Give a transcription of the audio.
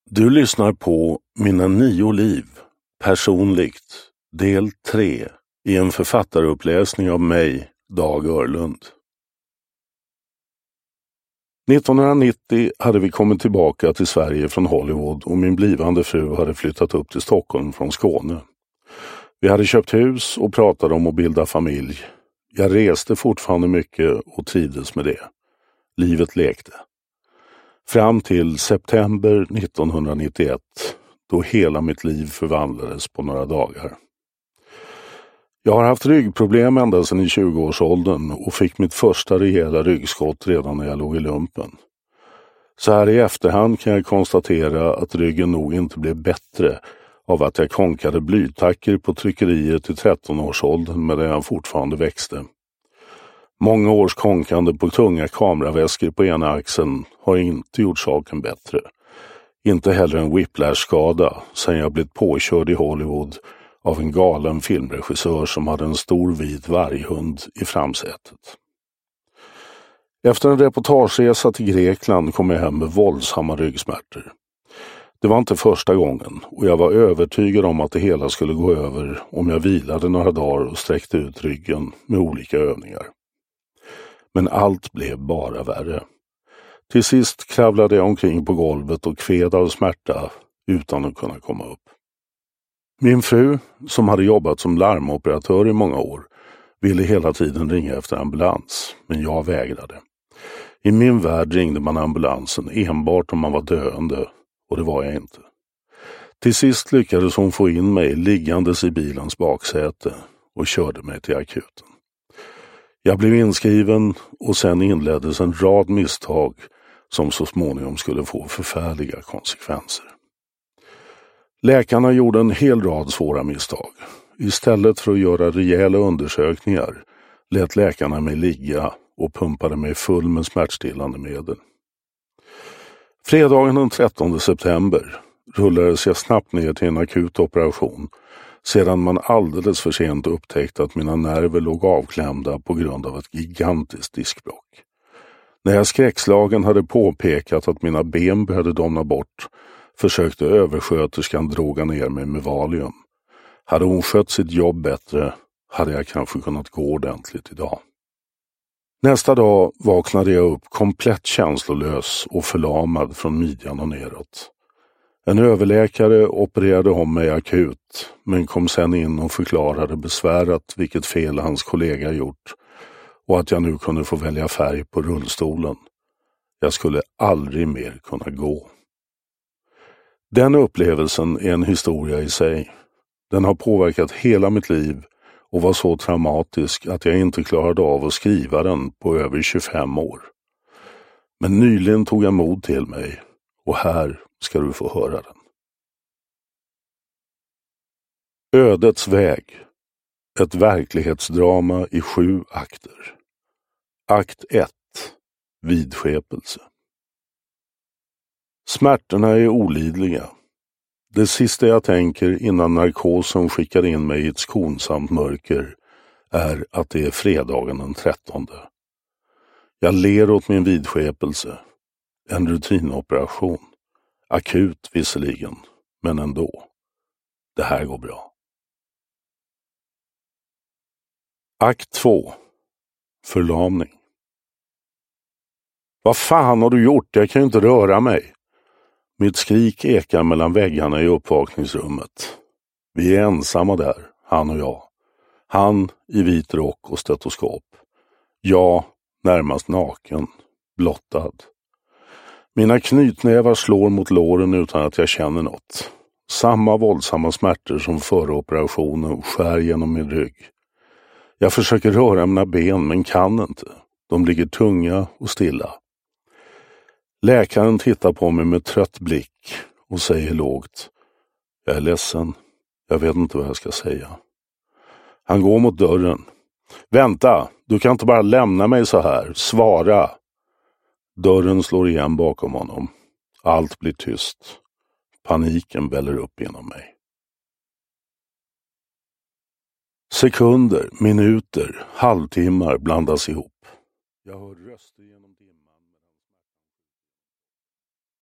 Du lyssnar på Mina 9 liv, personligt, del 3, i en författaruppläsning av mig, Dag Örlund. 1990 hade vi kommit tillbaka till Sverige från Hollywood och min blivande fru hade flyttat upp till Stockholm från Skåne. Vi hade köpt hus och pratade om att bilda familj. Jag reste fortfarande mycket och trivdes med det. Livet lekte. Fram till september 1991, då hela mitt liv förvandlades på några dagar. Jag har haft ryggproblem ända sedan i 20-årsåldern och fick mitt första rejäla ryggskott redan när jag låg i lumpen. Så här i efterhand kan jag konstatera att ryggen nog inte blev bättre av att jag konkade blytacker på tryckeriet i 13-årsåldern medan jag fortfarande växte. Många års konkande på tunga kameraväskor på ena axeln har inte gjort saken bättre. Inte heller en whiplash-skada sedan jag blivit påkörd i Hollywood av en galen filmregissör som hade en stor vit varghund i framsätet. Efter en reportageresa till Grekland kom jag hem med våldsamma ryggsmärtor. Det var inte första gången och jag var övertygad om att det hela skulle gå över om jag vilade några dagar och sträckte ut ryggen med olika övningar. Men allt blev bara värre. Till sist kravlade jag omkring på golvet och kved av smärta utan att kunna komma upp. Min fru, som hade jobbat som larmoperatör i många år, ville hela tiden ringa efter ambulans, men jag vägrade. I min värld ringde man ambulansen enbart om man var döende, och det var jag inte. Till sist lyckades hon få in mig liggandes i bilens baksäte och körde mig till akuten. Jag blev inskriven och sen inleddes en rad misstag som så småningom skulle få förfärliga konsekvenser. Läkarna gjorde en hel rad svåra misstag. Istället för att göra rejäla undersökningar lät läkarna mig ligga och pumpade mig full med smärtstillande medel. Fredagen den 13 september rullades jag snabbt ner till en akut operation sedan man alldeles för sent upptäckte att mina nerver låg avklämda på grund av ett gigantiskt diskbråck. När jag skräckslagen hade påpekat att mina ben behövde domna bort försökte översköterskan droga ner mig med Valium. Hade hon skött sitt jobb bättre hade jag kanske kunnat gå ordentligt idag. Nästa dag vaknade jag upp komplett känslolös och förlamad från midjan och neråt. En överläkare opererade om mig akut, men kom sen in och förklarade besvärat vilket fel hans kollega gjort och att jag nu kunde få välja färg på rullstolen. Jag skulle aldrig mer kunna gå. Den upplevelsen är en historia i sig. Den har påverkat hela mitt liv och var så traumatisk att jag inte klarade av att skriva den på över 25 år. Men nyligen tog jag mod till mig och här ska du få höra den. Ödets väg. Ett verklighetsdrama i 7 akter. Akt 1. Vidskepelse. Smärtorna är olidliga. Det sista jag tänker innan narkosen skickar in mig i ett skonsamt mörker är att det är fredagen den 13. Jag ler åt min vidskepelse. En rutinoperation. Akut visserligen, men ändå. Det här går bra. Akt 2. Förlamning. Vad fan har du gjort? Jag kan ju inte röra mig. Mitt skrik ekar mellan väggarna i uppvakningsrummet. Vi är ensamma där, han och jag. Han i vit rock och stetoskop. Jag närmast naken, blottad. Mina knytnävar slår mot låren utan att jag känner något. Samma våldsamma smärtor som före operationen skär genom min rygg. Jag försöker röra mina ben men kan inte. De ligger tunga och stilla. Läkaren tittar på mig med trött blick och säger lågt: jag är ledsen. Jag vet inte vad jag ska säga. Han går mot dörren. Vänta, du kan inte bara lämna mig så här. Svara. Dörren slår igen bakom honom. Allt blir tyst. Paniken väller upp inom mig. Sekunder, minuter, halvtimmar blandas ihop. Jag hör röster genom